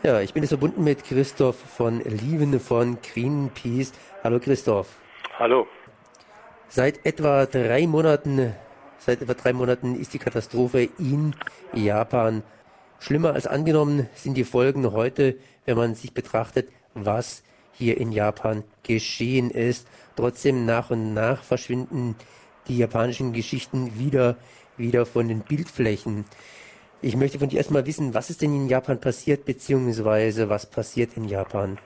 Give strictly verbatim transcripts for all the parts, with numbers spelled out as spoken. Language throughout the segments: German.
Ja, ich bin jetzt verbunden mit Christoph von Lieven von Greenpeace. Hallo Christoph. Hallo. Seit etwa drei Monaten, seit etwa drei Monaten ist die Katastrophe in Japan. Schlimmer als angenommen sind die Folgen heute, wenn man sich betrachtet, was hier in Japan geschehen ist. Trotzdem nach und nach verschwinden die japanischen Geschichten wieder, wieder von den Bildflächen. Ich möchte von dir erstmal wissen, was ist denn in Japan passiert, beziehungsweise was passiert in Japan?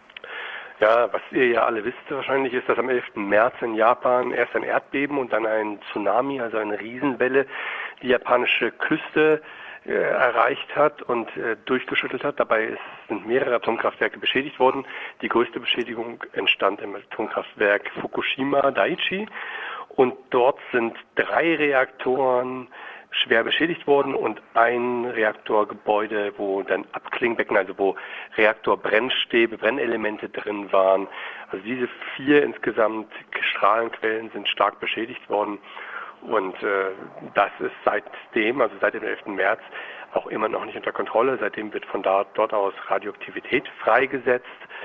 Ja, was ihr ja alle wisst wahrscheinlich, ist, dass am elften März in Japan erst ein Erdbeben und dann ein Tsunami, also eine Riesenwelle, die japanische Küste äh, erreicht hat und äh, durchgeschüttelt hat. Dabei ist, sind mehrere Atomkraftwerke beschädigt worden. Die größte Beschädigung entstand im Atomkraftwerk Fukushima Daiichi und dort sind drei Reaktoren schwer beschädigt worden und ein Reaktorgebäude, wo dann Abklingbecken, also wo Reaktorbrennstäbe, Brennelemente drin waren. Also diese vier insgesamt Strahlenquellen sind stark beschädigt worden und äh, das ist seitdem, also seit dem elften März, auch immer noch nicht unter Kontrolle. Seitdem wird von da, dort aus Radioaktivität freigesetzt.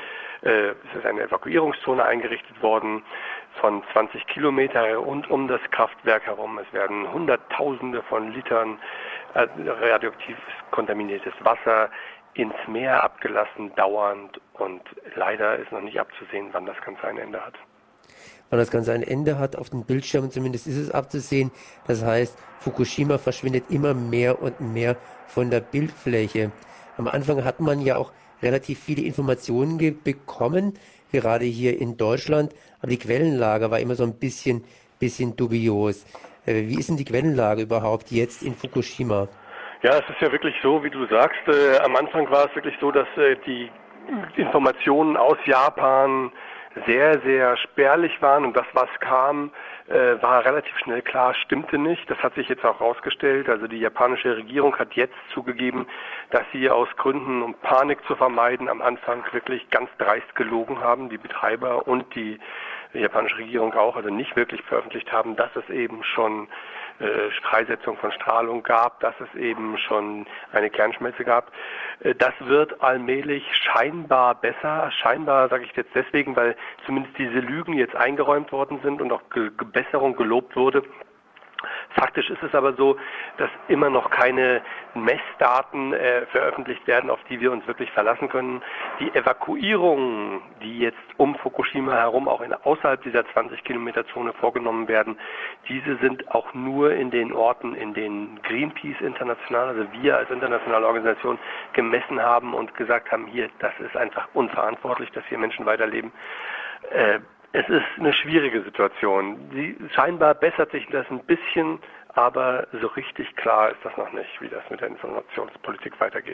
Äh, es ist eine Evakuierungszone eingerichtet worden von zwanzig Kilometer rund um das Kraftwerk herum. Es werden Hunderttausende von Litern äh, radioaktiv kontaminiertes Wasser ins Meer abgelassen, dauernd. Und leider ist noch nicht abzusehen, wann das Ganze ein Ende hat. Wann das Ganze ein Ende hat, auf den Bildschirmen zumindest ist es abzusehen. Das heißt, Fukushima verschwindet immer mehr und mehr von der Bildfläche. Am Anfang hat man ja auch relativ viele Informationen bekommen, gerade hier in Deutschland, aber die Quellenlage war immer so ein bisschen, bisschen dubios. Äh, wie ist denn die Quellenlage überhaupt jetzt in Fukushima? Ja, es ist ja wirklich so, wie du sagst, äh, am Anfang war es wirklich so, dass äh, die Informationen aus Japan sehr, sehr spärlich waren und das, was kam, äh, war relativ schnell klar, stimmte nicht. Das hat sich jetzt auch herausgestellt. Also die japanische Regierung hat jetzt zugegeben, dass sie aus Gründen, um Panik zu vermeiden, am Anfang wirklich ganz dreist gelogen haben, die Betreiber und die japanische Regierung auch, also nicht wirklich veröffentlicht haben, dass es eben schon äh, Freisetzung von Strahlung gab, dass es eben schon eine Kernschmelze gab. Äh, das wird allmählich scheinbar besser. Scheinbar sage ich jetzt deswegen, weil zumindest diese Lügen jetzt eingeräumt worden sind und auch Ge- Besserung gelobt wurde. Faktisch ist es aber so, dass immer noch keine Messdaten äh, veröffentlicht werden, auf die wir uns wirklich verlassen können. Die Evakuierungen, die jetzt um Fukushima herum auch in, außerhalb dieser zwanzig Kilometer Zone vorgenommen werden, diese sind auch nur in den Orten, in denen Greenpeace international, also wir als internationale Organisation gemessen haben und gesagt haben, hier, das ist einfach unverantwortlich, dass hier Menschen weiterleben. Äh, Es ist eine schwierige Situation. Sie, scheinbar bessert sich das ein bisschen, aber so richtig klar ist das noch nicht, wie das mit der Informationspolitik weitergeht.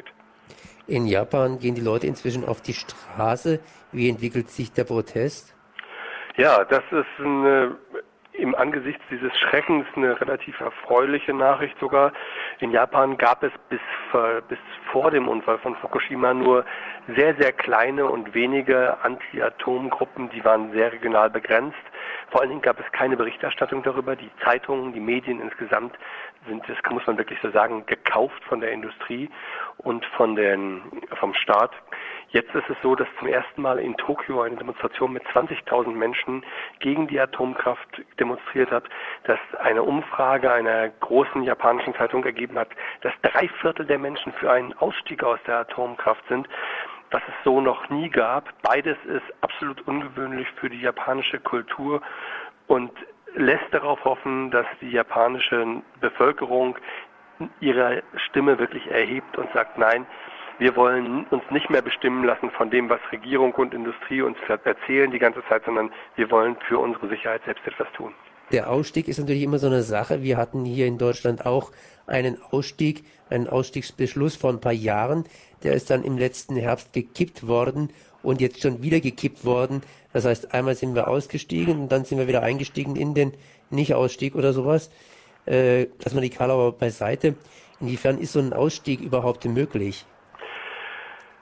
In Japan gehen die Leute inzwischen auf die Straße. Wie entwickelt sich der Protest? Ja, das ist eine, im Angesichts dieses Schreckens eine relativ erfreuliche Nachricht sogar. In Japan gab es bis, bis vor dem Unfall von Fukushima nur sehr, sehr kleine und wenige Anti-Atom-Gruppen, die waren sehr regional begrenzt. Vor allen Dingen gab es keine Berichterstattung darüber. Die Zeitungen, die Medien insgesamt sind, das muss man wirklich so sagen, gekauft von der Industrie und von den, vom Staat. Jetzt ist es so, dass zum ersten Mal in Tokio eine Demonstration mit zwanzigtausend Menschen gegen die Atomkraft demonstriert hat, dass eine Umfrage einer großen japanischen Zeitung ergeben hat, dass drei Viertel der Menschen für einen Ausstieg aus der Atomkraft sind, was es so noch nie gab. Beides ist absolut ungewöhnlich für die japanische Kultur und lässt darauf hoffen, dass die japanische Bevölkerung ihre Stimme wirklich erhebt und sagt, nein, wir wollen uns nicht mehr bestimmen lassen von dem, was Regierung und Industrie uns erzählen die ganze Zeit, sondern wir wollen für unsere Sicherheit selbst etwas tun. Der Ausstieg ist natürlich immer so eine Sache. Wir hatten hier in Deutschland auch einen Ausstieg, einen Ausstiegsbeschluss vor ein paar Jahren. Der ist dann im letzten Herbst gekippt worden und jetzt schon wieder gekippt worden. Das heißt, einmal sind wir ausgestiegen und dann sind wir wieder eingestiegen in den Nicht-Ausstieg oder sowas. Äh, lassen wir die Karlauer beiseite. Inwiefern ist so ein Ausstieg überhaupt möglich?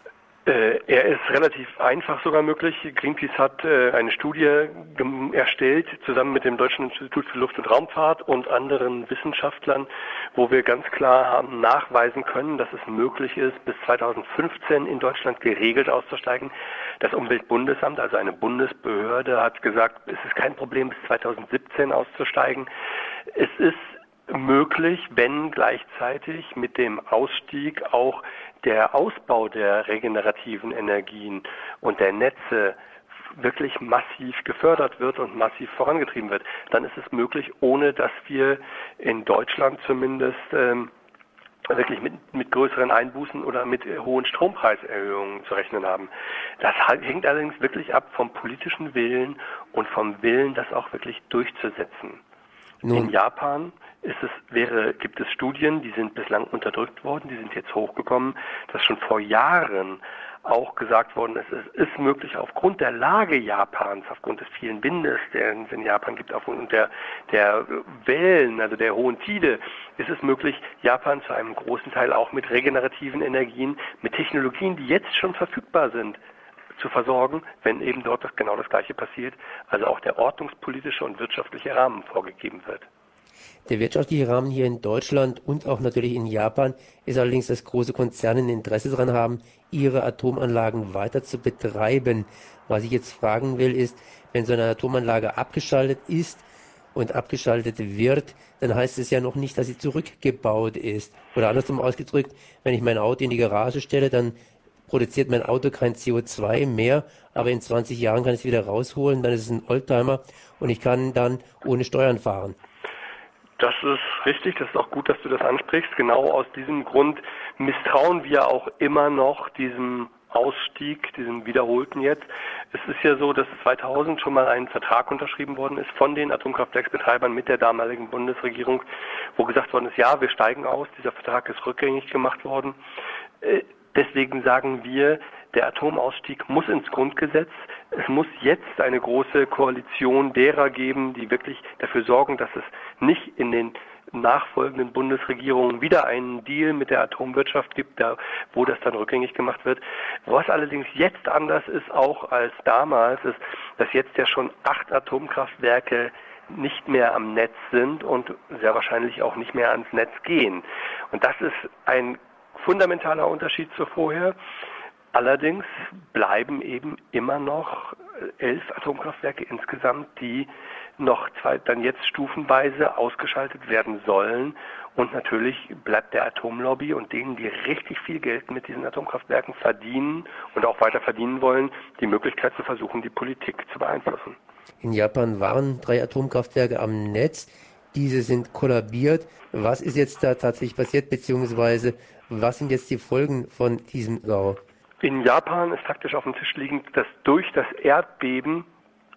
Äh, er ist relativ einfach sogar möglich. Greenpeace hat äh, eine Studie erstellt, zusammen mit dem Deutschen Institut für Luft- und Raumfahrt und anderen Wissenschaftlern, wo wir ganz klar haben nachweisen können, dass es möglich ist, bis zweitausendfünfzehn in Deutschland geregelt auszusteigen. Das Umweltbundesamt, also eine Bundesbehörde, hat gesagt, es ist kein Problem, bis zweitausendsiebzehn auszusteigen. Es ist möglich, wenn gleichzeitig mit dem Ausstieg auch der Ausbau der regenerativen Energien und der Netze wirklich massiv gefördert wird und massiv vorangetrieben wird, dann ist es möglich, ohne dass wir in Deutschland zumindest ähm, wirklich mit, mit größeren Einbußen oder mit hohen Strompreiserhöhungen zu rechnen haben. Das hängt allerdings wirklich ab vom politischen Willen und vom Willen, das auch wirklich durchzusetzen. Nun. In Japan ist es, wäre, gibt es Studien, die sind bislang unterdrückt worden, die sind jetzt hochgekommen, dass schon vor Jahren auch gesagt worden ist, es ist möglich aufgrund der Lage Japans, aufgrund des vielen Windes, den es in Japan gibt, aufgrund der, der Wellen, also der hohen Tide, ist es möglich, Japan zu einem großen Teil auch mit regenerativen Energien, mit Technologien, die jetzt schon verfügbar sind, zu versorgen, wenn eben dort das, genau das Gleiche passiert, also auch der ordnungspolitische und wirtschaftliche Rahmen vorgegeben wird. Der wirtschaftliche Rahmen hier in Deutschland und auch natürlich in Japan ist allerdings, dass große Konzerne ein Interesse daran haben, ihre Atomanlagen weiter zu betreiben. Was ich jetzt fragen will, ist, wenn so eine Atomanlage abgeschaltet ist und abgeschaltet wird, dann heißt es ja noch nicht, dass sie zurückgebaut ist. Oder andersrum ausgedrückt, wenn ich mein Auto in die Garage stelle, dann produziert mein Auto kein C O zwei mehr, aber in zwanzig Jahren kann ich es wieder rausholen, dann ist es ein Oldtimer und ich kann dann ohne Steuern fahren. Das ist richtig, das ist auch gut, dass du das ansprichst. Genau aus diesem Grund misstrauen wir auch immer noch diesem Ausstieg, diesem wiederholten jetzt. Es ist ja so, dass zweitausend schon mal ein Vertrag unterschrieben worden ist von den Atomkraftwerksbetreibern mit der damaligen Bundesregierung, wo gesagt worden ist, ja, wir steigen aus, dieser Vertrag ist rückgängig gemacht worden. Deswegen sagen wir, der Atomausstieg muss ins Grundgesetz. Es muss jetzt eine große Koalition derer geben, die wirklich dafür sorgen, dass es nicht in den nachfolgenden Bundesregierungen wieder einen Deal mit der Atomwirtschaft gibt, da, wo das dann rückgängig gemacht wird. Was allerdings jetzt anders ist auch als damals, ist, dass jetzt ja schon acht Atomkraftwerke nicht mehr am Netz sind und sehr wahrscheinlich auch nicht mehr ans Netz gehen. Und das ist ein fundamentaler Unterschied zu vorher. Allerdings bleiben eben immer noch elf Atomkraftwerke insgesamt, die noch zwei, dann jetzt stufenweise ausgeschaltet werden sollen. Und natürlich bleibt der Atomlobby und denen, die richtig viel Geld mit diesen Atomkraftwerken verdienen und auch weiter verdienen wollen, die Möglichkeit zu versuchen, die Politik zu beeinflussen. In Japan waren drei Atomkraftwerke am Netz. Diese sind kollabiert. Was ist jetzt da tatsächlich passiert, beziehungsweise was sind jetzt die Folgen von diesem GAU? In Japan ist faktisch auf dem Tisch liegend, dass durch das Erdbeben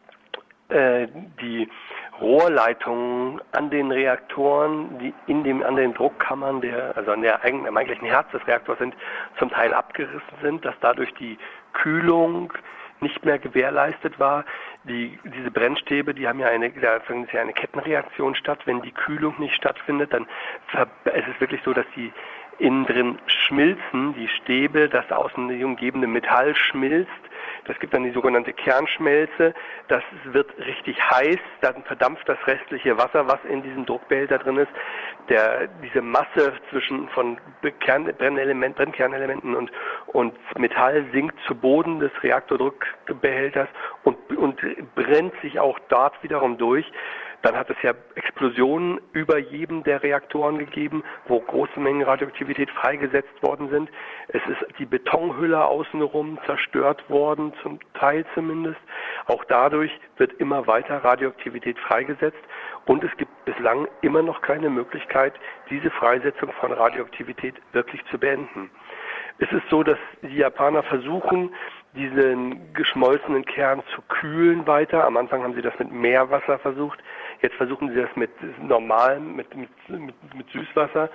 äh, die Rohrleitungen an den Reaktoren, die in dem, an den Druckkammern, der, also an der eigenen, am eigentlichen Herz des Reaktors sind, zum Teil abgerissen sind, dass dadurch die Kühlung nicht mehr gewährleistet war. Die, diese Brennstäbe, die haben ja eine, da findet ja eine Kettenreaktion statt. Wenn die Kühlung nicht stattfindet, dann ist es wirklich so, dass die innen drin schmilzen, die Stäbe, das außen die umgebende Metall schmilzt. Das gibt dann die sogenannte Kernschmelze. Das wird richtig heiß, dann verdampft das restliche Wasser, was in diesem Druckbehälter drin ist. Der, diese Masse zwischen von Kern, Brennelement, Brennkernelementen und, und Metall sinkt zu Boden des Reaktordruckbehälters und, und brennt sich auch dort wiederum durch. Dann hat es ja Explosionen über jedem der Reaktoren gegeben, wo große Mengen Radioaktivität freigesetzt worden sind. Es ist die Betonhülle außenrum zerstört worden, zum Teil zumindest. Auch dadurch wird immer weiter Radioaktivität freigesetzt und es gibt bislang immer noch keine Möglichkeit, diese Freisetzung von Radioaktivität wirklich zu beenden. Es ist so, dass die Japaner versuchen, diesen geschmolzenen Kern zu kühlen weiter. Am Anfang haben sie das mit Meerwasser versucht. Jetzt versuchen sie das mit normalem, mit, mit, mit, mit Süßwasser.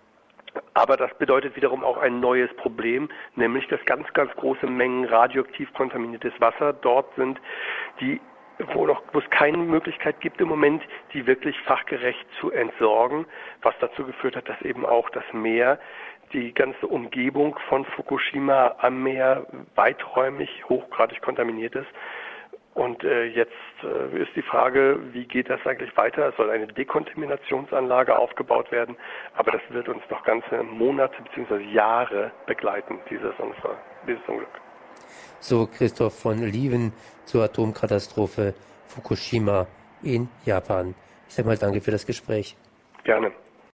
Aber das bedeutet wiederum auch ein neues Problem, nämlich dass ganz, ganz große Mengen radioaktiv kontaminiertes Wasser dort sind, die wo, noch, wo es keine Möglichkeit gibt im Moment, die wirklich fachgerecht zu entsorgen, was dazu geführt hat, dass eben auch das Meer die ganze Umgebung von Fukushima am Meer weiträumig hochgradig kontaminiert ist. Und äh, jetzt äh, ist die Frage, wie geht das eigentlich weiter? Es soll eine Dekontaminationsanlage aufgebaut werden, aber das wird uns noch ganze Monate bzw. Jahre begleiten, dieses, Unfall, dieses Unglück. So Christoph von Lieven zur Atomkatastrophe Fukushima in Japan. Ich sage mal danke für das Gespräch. Gerne.